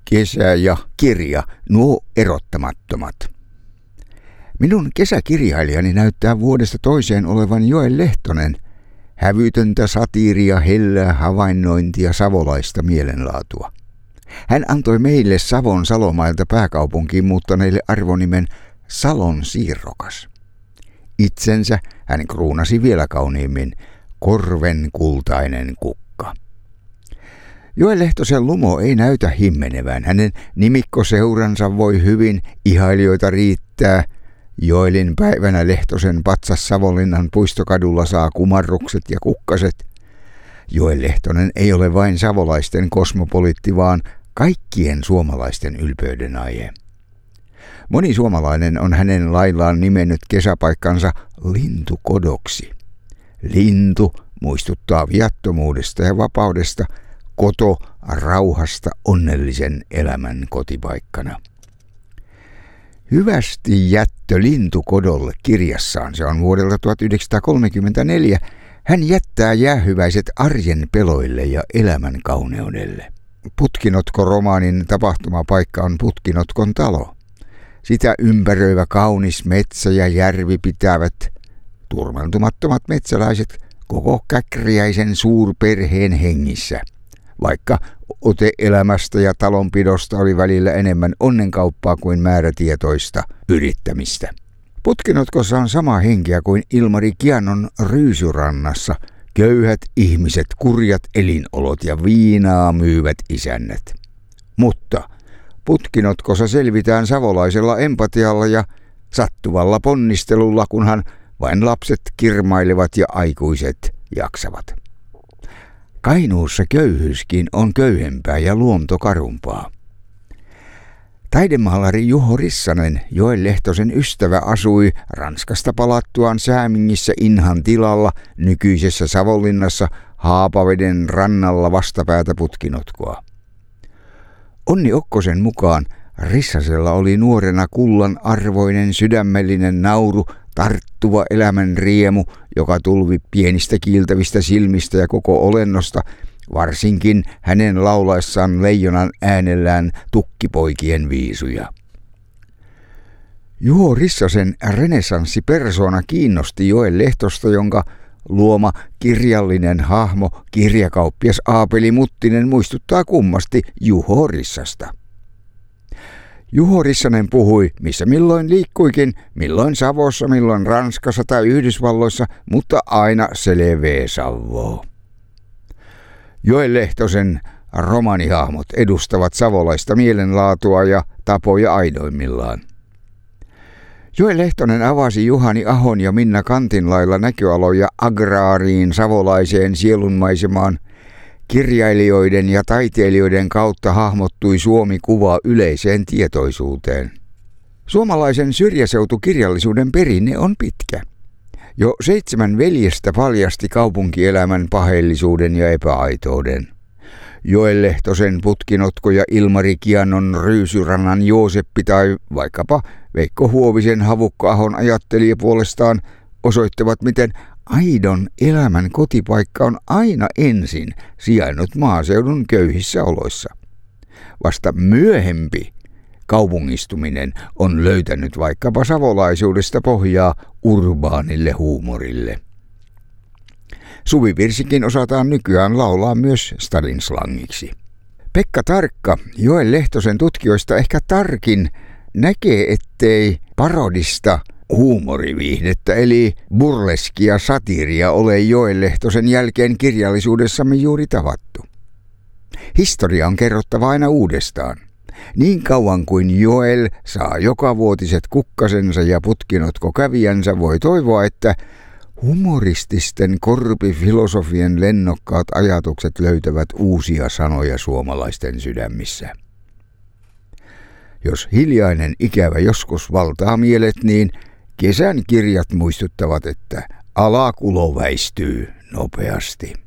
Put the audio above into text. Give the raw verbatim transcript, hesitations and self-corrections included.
Kesä ja kirja, nuo erottamattomat. Minun kesäkirjailijani näyttää vuodesta toiseen olevan Joel Lehtonen, hävytöntä satiiria, hellää havainnointia savolaista mielenlaatua. Hän antoi meille Savon Salomailta pääkaupunkiin muuttaneille arvonimen Salon siirrokas. Itsensä hän kruunasi vielä kauniimmin korven kultainen kukka. Joel Lehtosen lumo ei näytä himmenevän. Hänen nimikkoseuransa voi hyvin, ihailijoita riittää. Joelin päivänä Lehtosen patsas Savonlinnan puistokadulla saa kumarrukset ja kukkaset. Joel Lehtonen ei ole vain savolaisten kosmopoliitti, vaan kaikkien suomalaisten ylpeyden aihe. Moni suomalainen on hänen laillaan nimennyt kesäpaikkansa lintukodoksi. Lintu muistuttaa viattomuudesta ja vapaudesta, koto rauhasta onnellisen elämän kotipaikkana. Hyvästi jättö lintukodolle -kirjassaan, se on vuodelta tuhatyhdeksänsataakolmekymmentäneljä, hän jättää jäähyväiset arjen peloille ja elämän kauneudelle. Putkinotko-romaanin tapahtumapaikka on Putkinotkon talo. Sitä ympäröivä kaunis metsä ja järvi pitävät turmeltumattomat metsäläiset koko käkriäisen suurperheen hengissä, vaikka ote elämästä ja talonpidosta oli välillä enemmän onnenkauppaa kuin määrätietoista yrittämistä. Putkinotkossa on sama henkeä kuin Ilmari Kiannon Ryysyrannassa, köyhät ihmiset, kurjat elinolot ja viinaa myyvät isännät. Mutta Putkinotkossa selvitään savolaisella empatialla ja sattuvalla ponnistelulla, kunhan vain lapset kirmailevat ja aikuiset jaksavat. Kainuussa köyhyyskin on köyhempää ja luonto karumpaa. Taidemaalari Juho Rissanen, Joel Lehtosen ystävä, asui Ranskasta palattuaan Säämingissä Inhan tilalla nykyisessä Savonlinnassa Haapaveden rannalla vastapäätä Putkinotkoa. Onni Okkosen mukaan Rissasella oli nuorena kullan arvoinen sydämellinen nauru, tarttuva elämän riemu, joka tulvi pienistä kiiltävistä silmistä ja koko olennosta, varsinkin hänen laulaessaan leijonan äänellään tukkipoikien viisuja. Juho Rissasen renessanssipersona kiinnosti Joel Lehtosta, jonka luoma kirjallinen hahmo, kirjakauppias Aapeli Muttinen, muistuttaa kummasti Juho Rissasta. Juho Rissanen puhui, missä milloin liikkuikin, milloin Savossa, milloin Ranskassa tai Yhdysvalloissa, mutta aina selvee Savoo. Joel Lehtosen romanihahmot edustavat savolaista mielenlaatua ja tapoja aidoimmillaan. Joel Lehtonen avasi Juhani Ahon ja Minna Kantin lailla näköaloja agraariin savolaiseen sielunmaisemaan. Kirjailijoiden ja taiteilijoiden kautta hahmottui Suomi-kuva yleiseen tietoisuuteen. Suomalaisen syrjäseutukirjallisuuden perinne on pitkä. Jo seitsemän veljestä paljasti kaupunkielämän paheellisuuden ja epäaitouden. Joel Lehtosen Putkinotko ja Ilmari Kiannon Ryysyrannan Jooseppi tai vaikkapa Veikko Huovisen Havukka-ahon ajattelija puolestaan osoittavat, miten aidon elämän kotipaikka on aina ensin sijainnut maaseudun köyhissä oloissa. Vasta myöhempi kaupungistuminen on löytänyt vaikkapa savolaisuudesta pohjaa urbaanille huumorille. Suvivirsikin osataan nykyään laulaa myös stadin slangiksi. Pekka Tarkka, Joel Lehtosen tutkijoista ehkä tarkin, näkee, ettei parodista huumoriviihdettä eli burleskia satiiria ole Joel Lehtosen jälkeen kirjallisuudessamme juuri tavattu. Historia on kerrottava aina uudestaan. Niin kauan kuin Joel saa jokavuotiset kukkasensa ja Putkinotko kävijänsä, voi toivoa, että humorististen korpifilosofien lennokkaat ajatukset löytävät uusia sanoja suomalaisten sydämissä. Jos hiljainen ikävä joskus valtaa mielet, niin kesän kirjat muistuttavat, että alakulo väistyy nopeasti.